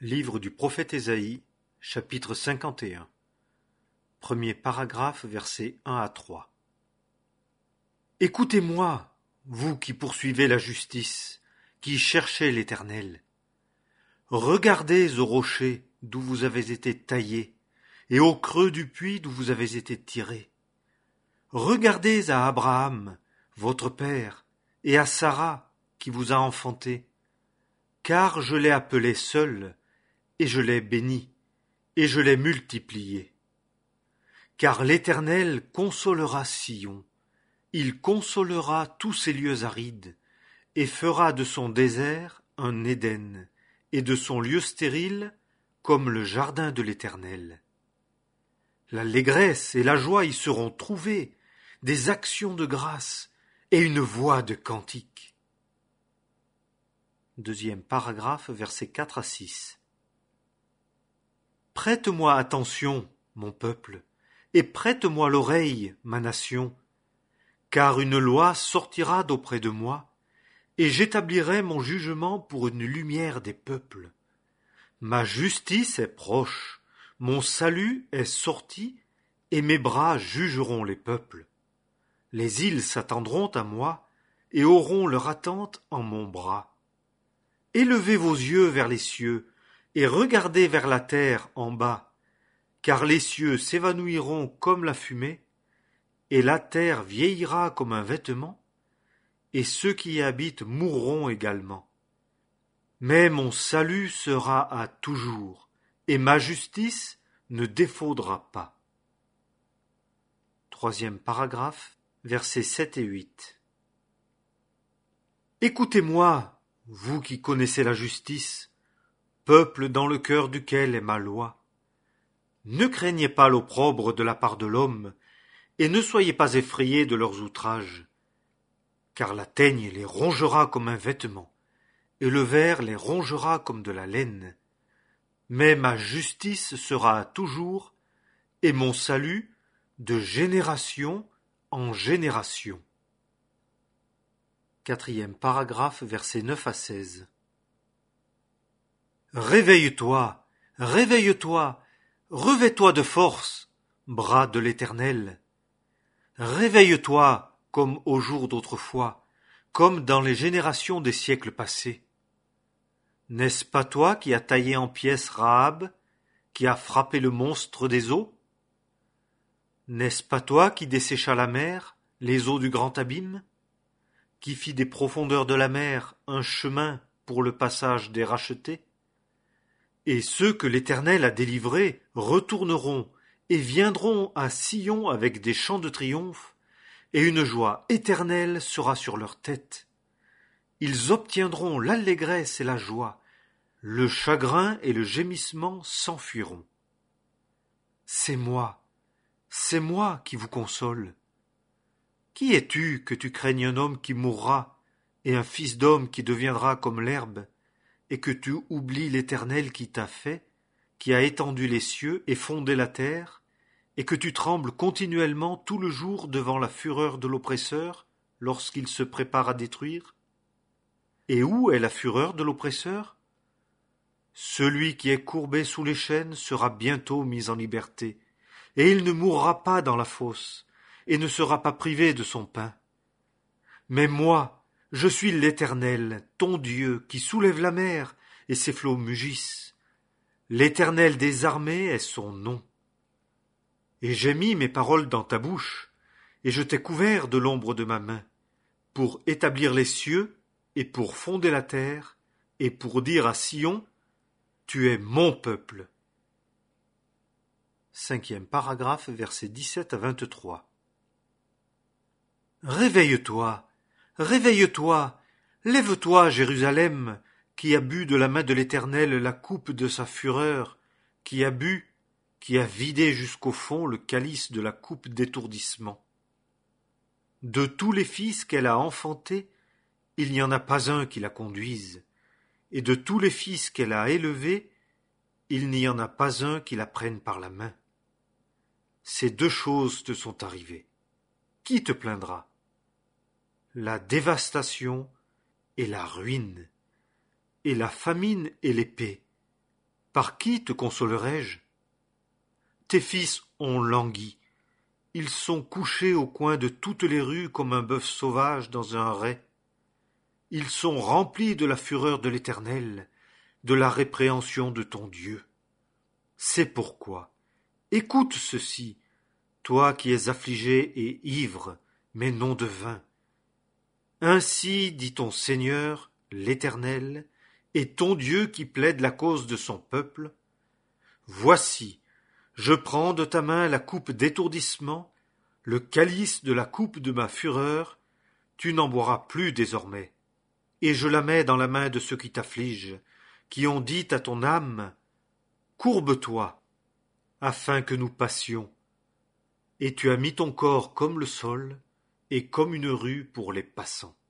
Livre du prophète Ésaïe, chapitre 51. Premier paragraphe, versets 1 à 3. Écoutez-moi, vous qui poursuivez la justice, qui cherchez l'Éternel. Regardez au rocher d'où vous avez été taillés, et au creux du puits d'où vous avez été tirés. Regardez à Abraham, votre père, et à Sarah, qui vous a enfanté. Car je l'ai appelé seul, et je l'ai béni, et je l'ai multiplié. Car l'Éternel consolera Sion, il consolera tous ces lieux arides, et fera de son désert un Éden, et de son lieu stérile comme le jardin de l'Éternel. L'allégresse et la joie y seront trouvées, des actions de grâce et une voix de cantique. Deuxième paragraphe, versets 4 à 6. Prête-moi attention, mon peuple, et prête-moi l'oreille, ma nation, car une loi sortira d'auprès de moi, et j'établirai mon jugement pour une lumière des peuples. Ma justice est proche, mon salut est sorti, et mes bras jugeront les peuples. Les îles s'attendront à moi, et auront leur attente en mon bras. Élevez vos yeux vers les cieux, et regardez vers la terre en bas, car les cieux s'évanouiront comme la fumée, et la terre vieillira comme un vêtement, et ceux qui y habitent mourront également. Mais mon salut sera à toujours, et ma justice ne défaudra pas. Troisième paragraphe, versets 7 et 8. Écoutez-moi, vous qui connaissez la justice, peuple dans le cœur duquel est ma loi. Ne craignez pas l'opprobre de la part de l'homme, et ne soyez pas effrayés de leurs outrages, car la teigne les rongera comme un vêtement, et le ver les rongera comme de la laine. Mais ma justice sera toujours, et mon salut de génération en génération. Quatrième paragraphe, versets 9 à 16. Réveille-toi, réveille-toi, revêt-toi de force, bras de l'Éternel. Réveille-toi comme au jour d'autrefois, comme dans les générations des siècles passés. N'est-ce pas toi qui as taillé en pièces Rahab, qui as frappé le monstre des eaux? N'est-ce pas toi qui dessécha la mer, les eaux du grand abîme, qui fit des profondeurs de la mer un chemin pour le passage des rachetés? Et ceux que l'Éternel a délivrés retourneront et viendront à Sion avec des chants de triomphe, et une joie éternelle sera sur leur tête. Ils obtiendront l'allégresse et la joie, le chagrin et le gémissement s'enfuiront. C'est moi qui vous console. Qui es-tu que tu craignes un homme qui mourra, et un fils d'homme qui deviendra comme l'herbe, et que tu oublies l'Éternel qui t'a fait, qui a étendu les cieux et fondé la terre, et que tu trembles continuellement tout le jour devant la fureur de l'oppresseur, lorsqu'il se prépare à détruire? Et où est la fureur de l'oppresseur? Celui qui est courbé sous les chaînes sera bientôt mis en liberté, et il ne mourra pas dans la fosse, et ne sera pas privé de son pain. Mais moi, je suis l'Éternel, ton Dieu, qui soulève la mer, et ses flots mugissent. L'Éternel des armées est son nom. Et j'ai mis mes paroles dans ta bouche, et je t'ai couvert de l'ombre de ma main, pour établir les cieux, et pour fonder la terre, et pour dire à Sion, tu es mon peuple. Cinquième paragraphe, versets 17 à 23. Réveille-toi, réveille-toi, lève-toi, Jérusalem, qui a bu de la main de l'Éternel la coupe de sa fureur, qui a bu, qui a vidé jusqu'au fond le calice de la coupe d'étourdissement. De tous les fils qu'elle a enfantés, il n'y en a pas un qui la conduise, et de tous les fils qu'elle a élevés, il n'y en a pas un qui la prenne par la main. Ces deux choses te sont arrivées. Qui te plaindra? La dévastation et la ruine, et la famine et l'épée, Par qui te consolerai-je? Tes fils ont langui. Ils sont couchés au coin de toutes les rues comme un bœuf sauvage dans un rais. Ils sont remplis de la fureur de l'Éternel, de la répréhension de ton Dieu. C'est pourquoi, écoute ceci, toi qui es affligé et ivre, mais non de vin. Ainsi dit ton Seigneur, l'Éternel, et ton Dieu qui plaide la cause de son peuple. Voici, je prends de ta main la coupe d'étourdissement, le calice de la coupe de ma fureur, tu n'en boiras plus désormais. Et je la mets dans la main de ceux qui t'affligent, qui ont dit à ton âme, courbe-toi, afin que nous passions. Et tu as mis ton corps comme le sol, et comme une rue pour les passants.